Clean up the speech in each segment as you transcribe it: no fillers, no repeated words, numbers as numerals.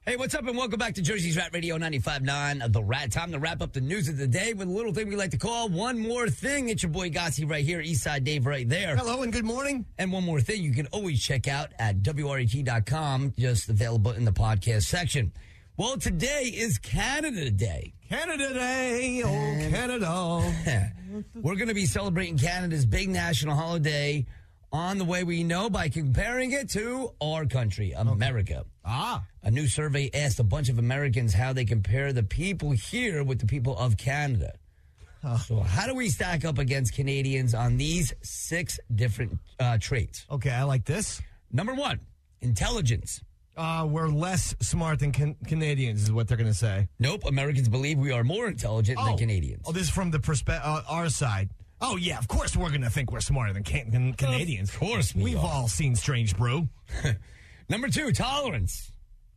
Hey, what's up, and welcome back to Jersey's Rat Radio 95.9, The Rat. Time to wrap up the news of the day with a little thing we like to call One More Thing. It's your boy Gotzi right here, Eastside Dave right there. Hello and good morning. And one more thing you can always check out at WRET.com, just available in the podcast section. Well, today is Canada Day. Canada Day, oh Canada. We're going to be celebrating Canada's big national holiday on the way we know by comparing it to our country, America. A new survey asked a bunch of Americans how they compare the people here with the people of Canada. So how do we stack up against Canadians on these 6 different traits? Okay, I like this. Number 1, intelligence. We're less smart than Canadians is what they're going to say. Nope, Americans believe we are more intelligent than Canadians. Oh, this is from the our side. Oh, yeah, of course we're going to think we're smarter than Canadians. Of course We've all seen Strange Brew. Number 2, tolerance.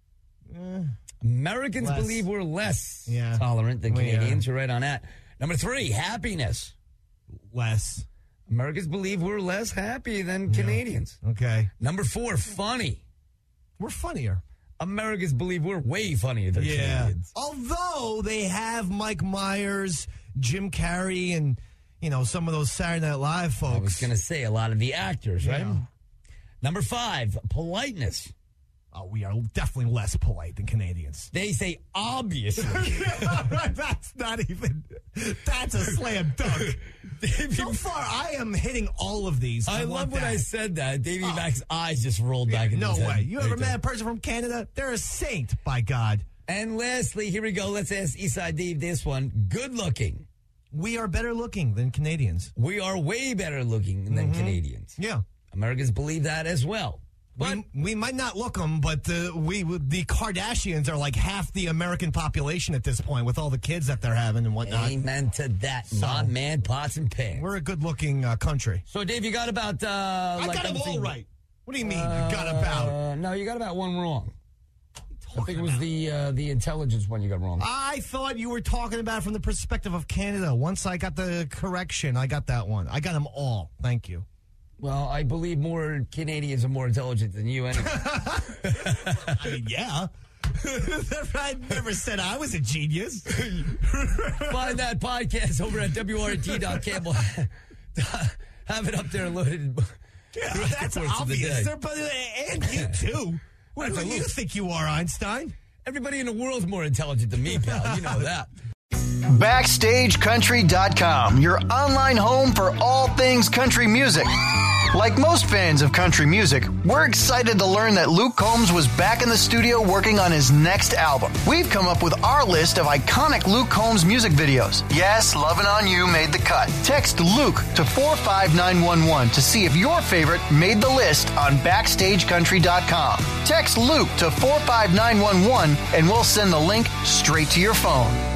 Americans believe we're less tolerant than Canadians. You're right on that. Number 3, happiness. Less. Americans believe we're less happy than Canadians. Okay. Number 4, funny. We're funnier. Americans believe we're way funnier than Canadians. Although they have Mike Myers, Jim Carrey, and, you know, some of those Saturday Night Live folks. I was going to say a lot of the actors, right? Yeah. Number 5, politeness. Oh, we are definitely less polite than Canadians. They say obviously. That's not even, that's a slam dunk. So far, I am hitting all of these. I love when I said that. Davey Mack's eyes just rolled back into his head. No way. You ever met a person from Canada? They're a saint, by God. And lastly, here we go. Let's ask Eastside Dave this one. Good looking. We are better looking than Canadians. We are way better looking than Canadians. Yeah. Americans believe that as well. But we might not look them, but the Kardashians are like half the American population at this point with all the kids that they're having and whatnot. Amen to that. Not man, pots, and pans. We're a good-looking country. So, Dave, you got about... I got them all right. What do you mean, you got about? No, you got about one wrong. I think it was the intelligence one you got wrong. I thought you were talking about it from the perspective of Canada. Once I got the correction, I got that one. I got them all. Thank you. Well, I believe more Canadians are more intelligent than you anyway. I mean, yeah. I never said I was a genius. Find that podcast over at WRT.com. We'll have it up there loaded. Yeah, that's obvious. And you, too. What do you think you are, Einstein? Everybody in the world's more intelligent than me, pal. You know that. BackstageCountry.com, your online home for all things country music. Like most fans of country music, we're excited to learn that Luke Combs was back in the studio working on his next album. We've come up with our list of iconic Luke Combs music videos. Yes, Lovin' On You made the cut. Text Luke to 45911 to see if your favorite made the list on BackstageCountry.com. Text Luke to 45911 and we'll send the link straight to your phone.